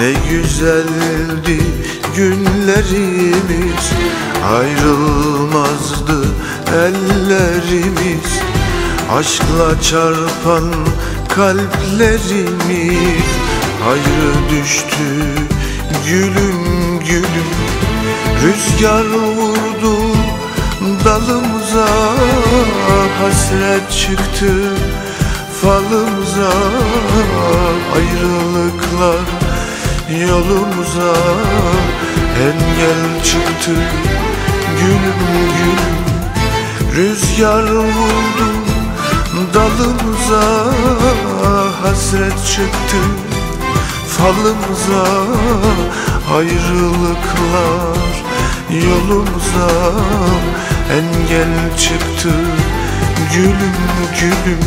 Ne güzeldi günlerimiz, ayrılmazdı ellerimiz. Aşkla çarpan kalplerimiz ayrı düştü gülüm gülüm. Rüzgar vurdu dalımıza, hasret çıktı falımıza. Ayrılıklar yolumuza, engel çıktı gülüm gülüm. Rüzgar vurdu dalımıza, hasret çıktı falımıza. Ayrılıklar yolumuza, engel çıktı gülüm gülüm.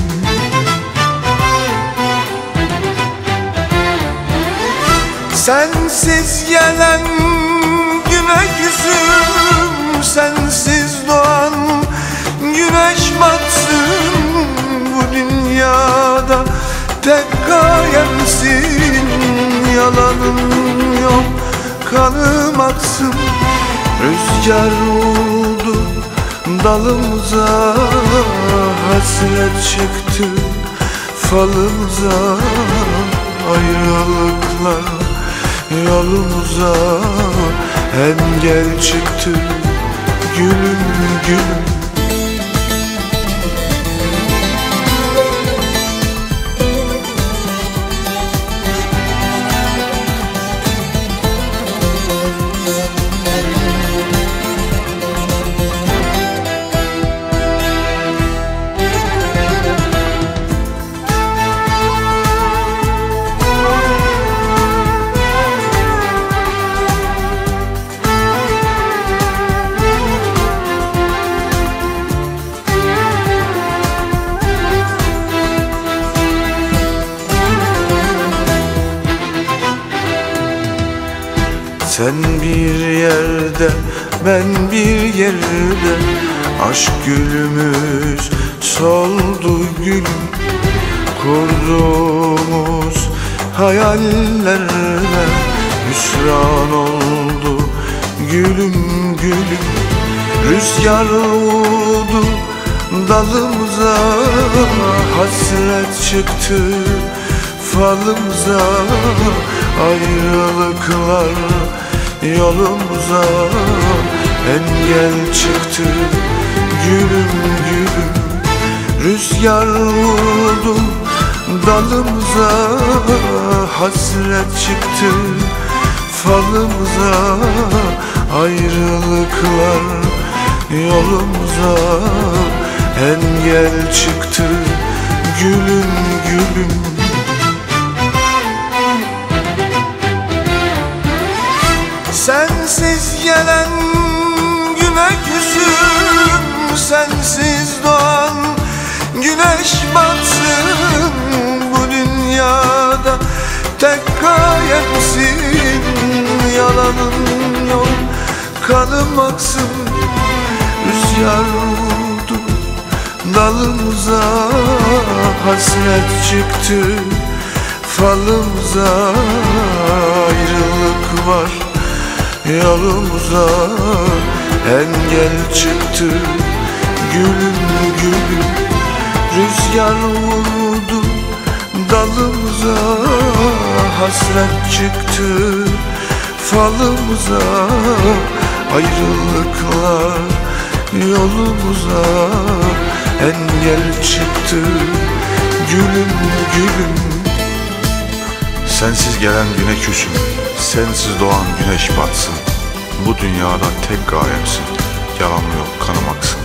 Sensiz gelen güne küsüm, sensiz doğan güneş batsın. Bu dünyada tek gayemsin, yalanın yok kanım aksın. Rüzgar vurdu dalımıza, hasret çıktı falımıza. Ayrılıklar yolumuza, engel çıktı gülüm gülüm. Sen bir yerde, ben bir yerde, aşk gülümüz soldu gülüm. Kurduğumuz hayallerle hüsran oldu gülüm gülüm. Rüzgar vurdu dalımıza, hasret çıktı falımıza. Ayrılıklar yolumuza, engel çıktı gülüm gülüm. Rüzgar vurdu dalımıza, hasret çıktı falımıza. Ayrılıklar yolumuza, engel çıktı gülüm gülüm. Sensiz gelen güne küsüm, sensiz doğan güneş batsın. Bu dünyada tek gayemsin, yalanın yok kanım aksın. Rüzgar vurdu dalımıza, hasret çıktı falımıza. Ayrılık var yolumuza, engel çıktı gülüm gülüm. Rüzgar vurdu dalımıza, hasret çıktı falımıza. Ayrılıklar yolumuza, engel çıktı gülüm gülüm. Sensiz gelen güne küsüm, sensiz doğan güneş batsın. Bu dünyada tek gayemsin, yalan yok kanım aksın.